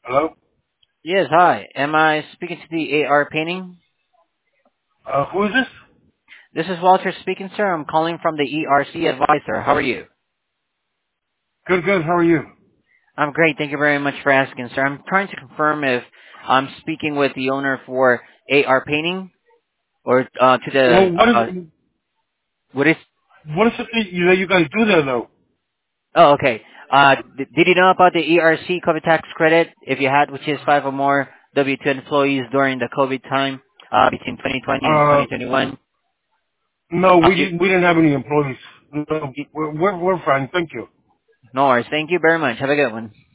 Hello? Yes, hi. Am I speaking to the AR Painting? Who is this? This is Walter speaking, sir. I'm calling from the ERC Advisor. How are you? Good, good. How are you? I'm great. Thank you very much for asking, sir. I'm trying to confirm if I'm speaking with the owner for AR Painting or to the Well, what is? what is it that you guys do there, though? Oh, okay. Did you know about the ERC COVID tax credit if you had, which is 5 or more W-2 employees during the COVID time between 2020 and Uh, 2021? no, Uh, we you, didn't. We didn't have any employees. No, you, we're fine. Thank you. no worries. Thank you very much. Have a good one.